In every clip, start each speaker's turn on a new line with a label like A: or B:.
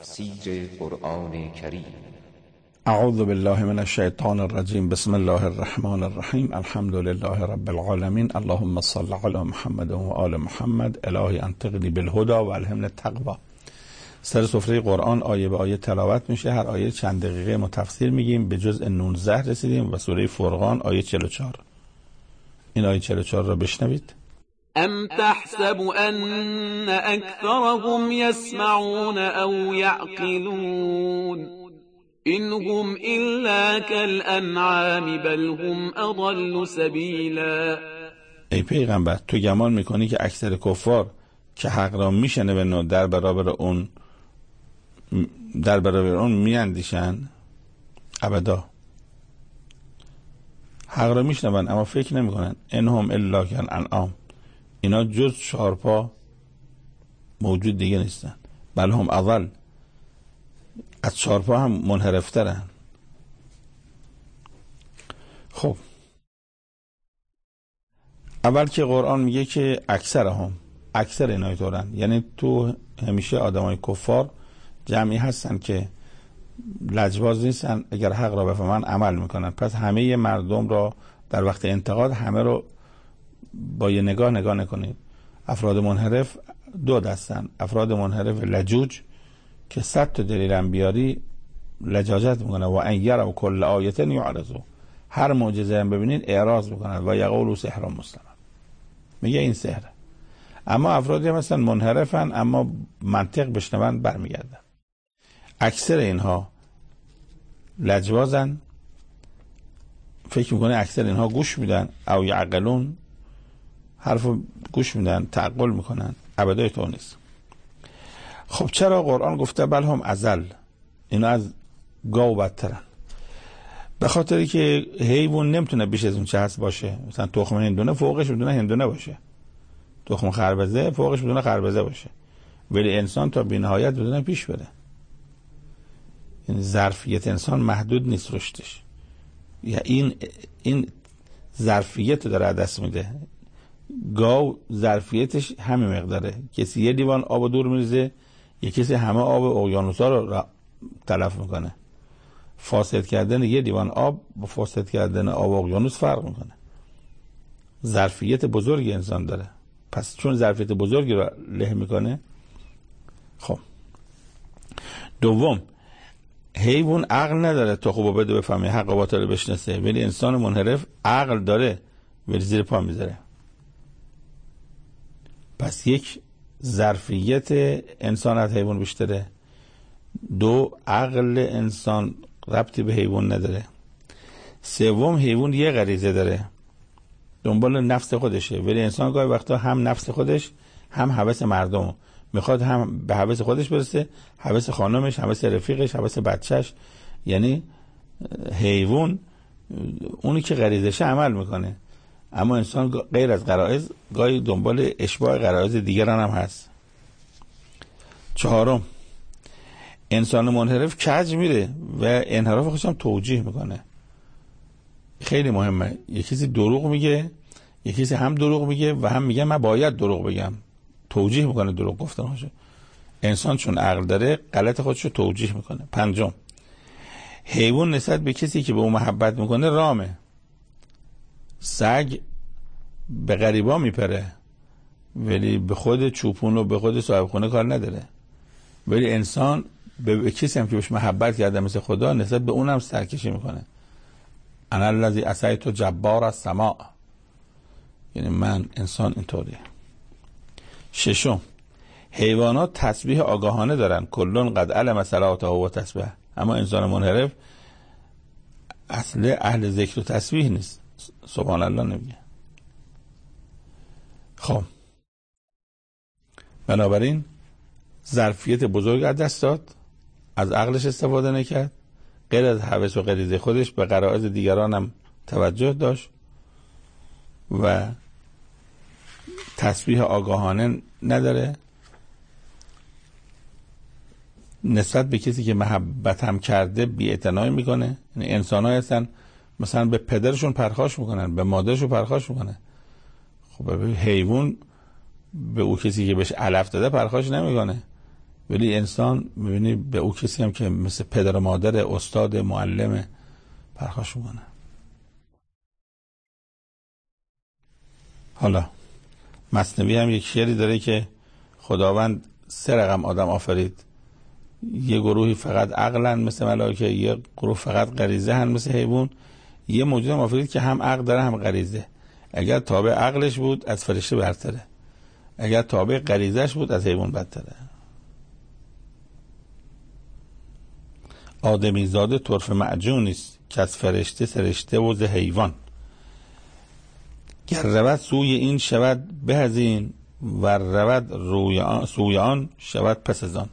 A: تفسیر قرآن کریم.
B: اعوذ بالله من الشیطان الرجیم. بسم الله الرحمن الرحیم. الحمد لله رب العالمین. اللهم صل علی محمد و آل محمد. الهی انطقنی بالهدى و الهمنی التقوی. سر سفره قرآن آیه به آیه تلاوت میشه. هر آیه چند دقیقه ما تفسیر میگیم. به جزء 19 رسیدیم و سوره فرقان آیه 44. این آیه 44 را بشنوید.
C: ام تحسب ان اکثرهم یسمعون او یعقلون إنهم إلا كالأنعام بل هم أضل سبیلا.
B: ای پیغمبر، تو گمان میکنی که اکثر کفار که حق را میشنون و در برابر اون میاندیشن؟ ابدا. حق را میشنون اما فکر نمیکنن. انهم الا کالانعام، اینا جز چهارپا موجود دیگه نیستن. بل هم اضل، از چهارپا هم منحرفترن. خب اول که قرآن میگه که اکثر اینای طورن، یعنی تو همیشه آدمای کفار جمعی هستن که لجباز نیستن، اگر حق را بفهمن عمل میکنن. پس همه مردم را در وقت انتقاد همه رو با یه نگاه نکنید. افراد منحرف دو دستن. افراد منحرف لجوج که 100 تا دلیل هم بیاری لجاجت میکنه و ان یروا کل آیه یعرضوا، هر معجزه هم ببینید اعراض میکنن و یقولوا سحر مستمر، میگه این سحره. اما افرادی مثلا منحرفن اما منطق بشنون برمیگردن. اکثر اینها لجبازن، فکر میکنه اکثر اینها گوش میدن او یعقلون، حرفو گوش میدن، تعقل میکنن. ابدا تو نیست. خب چرا قرآن گفته بل هم ازل، اینا از گاو بدترن؟ به خاطری که حیوان نمیتونه بیش از اون چه هست باشه. مثلا تخم هندونه فوقش بدون هندونه باشه، تخم خربزه فوقش بدون خربزه باشه، ولی انسان تا بی‌نهایت بدون پیش بره. این ظرفیت انسان محدود نیست رشدش، یا این ظرفیت رو داره دست میده. گاو ظرفیتش همین مقداره. کسی یه لیوان آب دور میریزه، یه کسی همه آب اقیانوس‌ها رو تلف میکنه. فاسد کردن یه لیوان آب با فاسد کردن آب اقیانوس فرق میکنه. ظرفیت بزرگی انسان داره. پس چون ظرفیت بزرگی رو له میکنه. خب دوم، حیوان عقل نداره تا خوب بده بفهمه، حق و باطل بشناسه، ولی انسان منحرف عقل داره ولی زیر پا میذاره. پس یک، ظرفیت انسان از حیوان بیشتره. دو، عقل انسان ربطی به حیوان نداره. سوم، حیوان یه غریزه داره، دنبال نفس خودشه، ولی انسان گاهی وقتا هم نفس خودش هم هوس مردم میخواد، هم به هوس خودش برسه، هوس خانمش، هوس رفیقش، هوس بچهش. یعنی حیوان اونی که غریزشه عمل میکنه، اما انسان غیر از غرایز گاهی دنبال اشباع غرایز دیگران هم هست. چهارم، انسان منحرف کج میره و انحراف خودش هم توجیه میکنه. خیلی مهمه. یه کسی دروغ میگه، یه کسی هم دروغ میگه و هم میگه من باید دروغ بگم، توجیه میکنه دروغ گفتنشو. انسان چون عقل داره غلط خودشو توجیه میکنه. پنجم، حیوان نسبت به کسی که به اون محبت میکنه رامه. سگ به غریبا میپره ولی به خود چوپون و به خود صاحب خونه کار نداره. ولی انسان به کسی هم که بهش محبت کرده مثل خدا نسبت به اونم سرکشی میکنه. انا الذی عصیت جبار السماء، یعنی من انسان اینطوریه. ششم، حیوانات تسبیح آگاهانه دارن، کلون قد علم صلاته و تسبیح، اما انسان منحرف اهل ذکر و تسبیح نیست، سبحان الله نمیگه. خب بنابراین ظرفیت بزرگ از دست داد، از عقلش استفاده نکرد، غیر از هوس و غریزه خودش به غرایز دیگران هم توجه داشت و تسبیح آگاهانه نداره. نسبت به کسی که محبت هم کرده بی‌اعتنایی میکنه. یعنی انسان‌ها هستن مثلا به پدرشون پرخاش میکنن، به مادرشون پرخاش میکنه. خب حیوان به او کسی که بهش علف داده پرخاش نمیکنه، ولی انسان میبینی به او کسی هم که مثل پدر و مادر، استاد، معلم پرخاش میکنه. حالا مثنوی هم یک شعری داره که خداوند 3 رقم آدم آفرید، یه گروهی فقط عقلن مثل ملائکه، یه گروه فقط غریزه هن مثل حیوان، یه موجود هم آفرید که هم عقل داره هم غریزه. اگر تابع عقلش بود از فرشته برتره، اگر تابع غریزش بود از حیوان بدتره. آدمی زاده طرف معجون است که از فرشته سرشته و ز حیوان. گر رود سوی این شود به از این، و رود سوی آن شود پس از آن.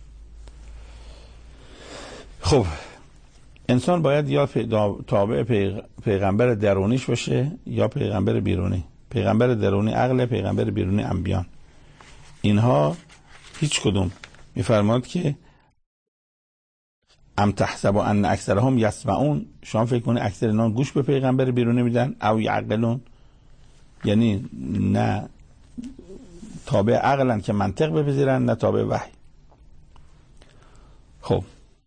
B: خب انسان باید یا تابع پیغمبر درونیش باشه یا پیغمبر بیرونی. پیغمبر درونی عقل، پیغمبر بیرونی انبیان. اینها هیچ کدوم میفرماد که ام تحسب ان اکثرهم یسمعون، شما فکر کنید اکثر اینا گوش به پیغمبر بیرونی میدن؟ او یعقلون، یعنی نه تابع عقلن که منطق بپذیرن، نه تابع وحی. خب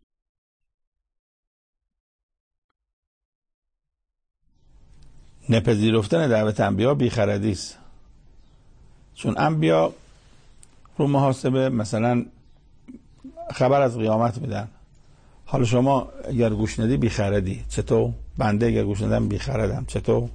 B: نپذیرفتن دعوت انبیا بیخردی است، چون انبیا رو محاسبه مثلا خبر از قیامت میدن. حالا شما اگر گوش ندی بیخردی، چطور؟ بنده اگر گوش ندم بیخردم، چطور؟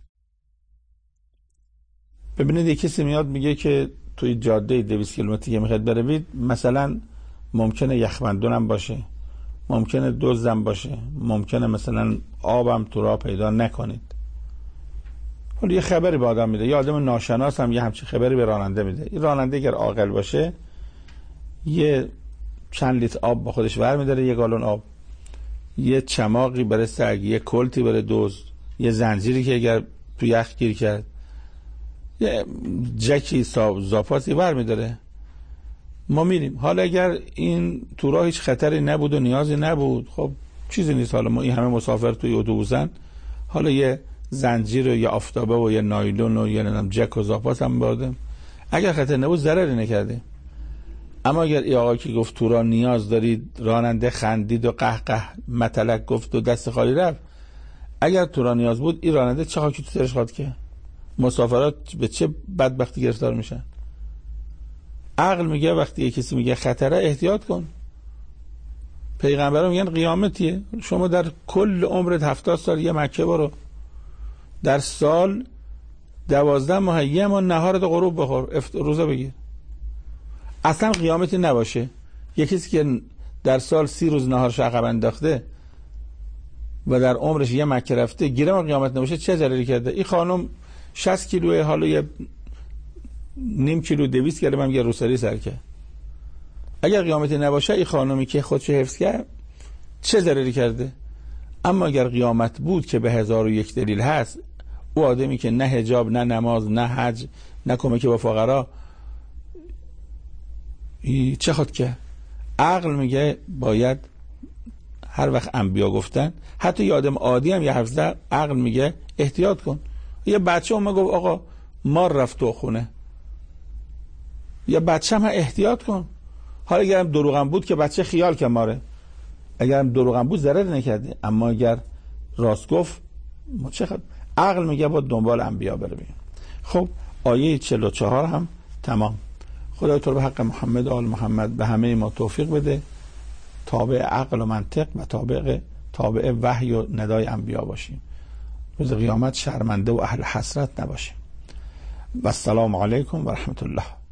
B: ببینید یک کسی میاد میگه که توی جاده 200 کیلومتری که میخواید بروید مثلا ممکنه یخبندونم باشه، ممکنه دزدم باشه، ممکنه مثلا آبم تو راه پیدا نکنید. حالا یه خبری به آدم میده، یه آدم ناشناس هم یه همچین خبری به راننده میده. این راننده اگر عاقل باشه یه چند لیتر آب با خودش ور میداره، 1 گالون آب، یه چماقی برای سگ، یه کلتی برای دزد، یه زنجیری که اگر تو یخ گیر کرد، یه جکی زاپاسی ور میداره. ما میریم. حالا اگر این تو راه هیچ خطری نبود و نیازی نبود، خب چیزی نیست. حالا ما این همه مسافر توی اتوبوسن، حالا یه زنجیر و یه آفتابه و یه نایلون و یه جک و زاپاس هم بردیم، اگر خطر نبود ضرری نکرده. اما اگر ای آقا که گفت تو را نیاز دارید، راننده خندید و قهقه متلک گفت و دست خالی رفت، اگر تو را نیاز بود این راننده چه خاکی تو سرش خواهد که مسافرات به چه بدبختی گرفتار میشن. عقل میگه وقتی کسی میگه خطره احتیاط کن. پیغمبران میگن قیامتیه، شما در کل عمرت 70 سال یه مکه برو، در سال 12 ماه یه ماه نهارت غروب بخور، روزه بگیر. اصلا قیامتی نباشه. یه کسی که در سال 30 روز نهارش عقب انداخته و در عمرش یه مکه رفته، گیرم قیامت نباشه چه ضرری کرده؟ این خانم 60 کیلوه، حالا یه نیم کیلو 200 گرم هم یه روسری سر کرد. اگر قیامتی نباشه این خانمی که خودش حفظ کرد چه ضرری کرده؟ اما اگر قیامت بود که به 1001 دلیل هست، او آدمی که نه حجاب، نه نماز، نه حج، نه کمک با فقرا، چه خود که عقل میگه باید هر وقت انبیا گفتن، حتی یه آدم عادی هم یه حرف زد، عقل میگه احتیاط کن. یه بچه اومد گفت آقا مار رفت تو خونه، یا بچه هم احتیاط کن. حالا اگرم دروغم بود که بچه خیال که ماره، اگرم دروغم بود ضرر نکرده، اما اگر راست گفت چه عقل میگه با دنبال انبیا بره. خب آیه 44 هم تمام. خدای تو به حق محمد و آل محمد به همه ما توفیق بده تابع عقل و منطق و تابع وحی و ندای انبیا باشیم، روز قیامت شرمنده و اهل حسرت نباشیم. و السلام علیکم و رحمت الله.